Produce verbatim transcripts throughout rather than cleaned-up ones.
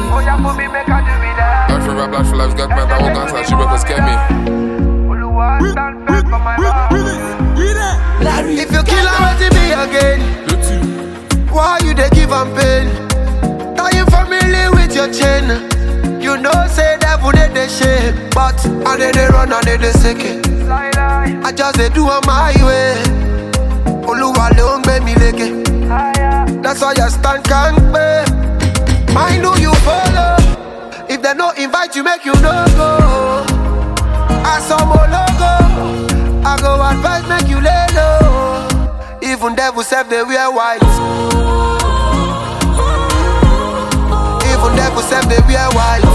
Oh yeah, for me make I do me that. Life for rap, life for life, got mad, I won't answer, she rappers get me. Oluwa stand firm for my back. If you kill her, let it be again. Why you they give am pain? Are you familiar with your chain? You know say devil they they shame, but I they they run and they they seke. Lie lie, I just they do on my way. Oluwa le me mi leke. higher. That's why you stand can't pay. Mind who you follow. If they no invite you, make you no go. I saw more logo. I go advise, make you lay low. Even devil self they wear white. Even devil self they wear white.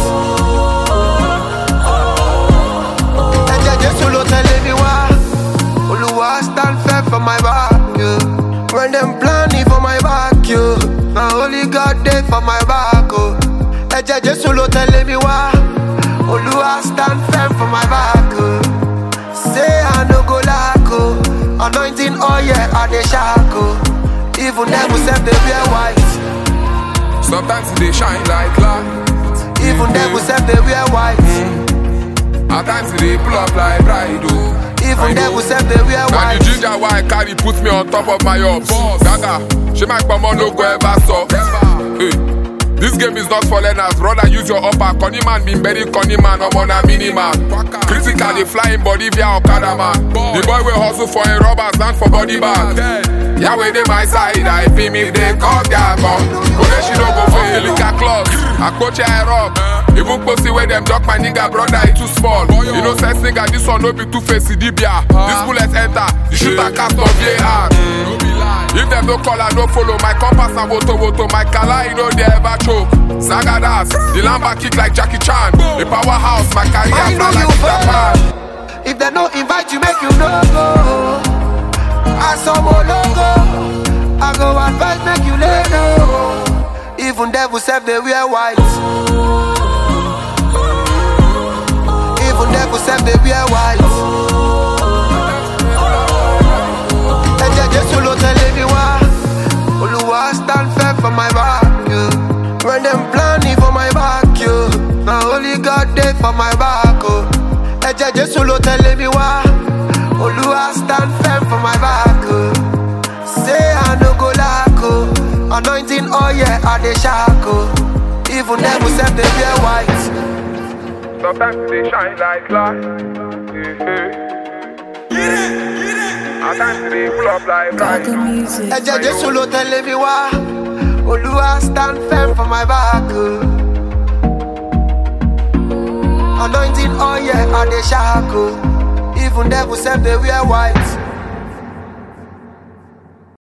And they just solo telling me why. Oluwa stand firm for my back, yeah. When them planning for my back, yo, now only God day for my back, oh. And they just solo telling me why. Oluwa stand firm for my back, oh. Say I no go lack, oh. Anointing, oh yeah, I dey shackle. Even them who say they wear white. Sometimes they shine like light. Even them who say they wear white. At times they pull up like bride, oh. Even them who say they wear Now the white. ginger why I carry put me on top of my up. Gaga, she make my mom no go ever so. Hey, this game is not for learners, brother. Use your upper. Conny man been very conny man. I'm on a mini man. Critical, they fly in body via Okada man. The boy will hustle for a rubber stand for body bag. Yeah, when they my side, I feel me if they call their gun. But then she don't go for the liquor club. I coach her up. Even pussy where them duck my nigga brother, it too small. You know, sense nigga, this one no be too facey dibia. This bullet enter, the shooter cast on V A R. If them no call, I no follow. My compass and woto woto, my kala, you know they ever choke. Sagadas, the lamba kick like Jackie Chan. The powerhouse, my career I know fly like you Japan. follow. If they no invite you, make you no go. I saw more logo. I go advise, make you lay low. Even devil self they wear white. Even devil self they wear white. And they just solo telling me why. Oluwa stand firm for my back, yo. When them planning for my back, yo. Now only God day for my back, oh. And they just solo telling me why. Oluwa stand firm for my back, oh. Say I no go lack, oh. Anointing, oh yeah, I dey shackle. Even them who say they wear white. Sometimes they shine like light. At times they pull up like bride. And they just solo telling me why. Oluwa stand firm for my back, oh. Anointing, oh yeah, I dey shackle. Even devil say they wear white.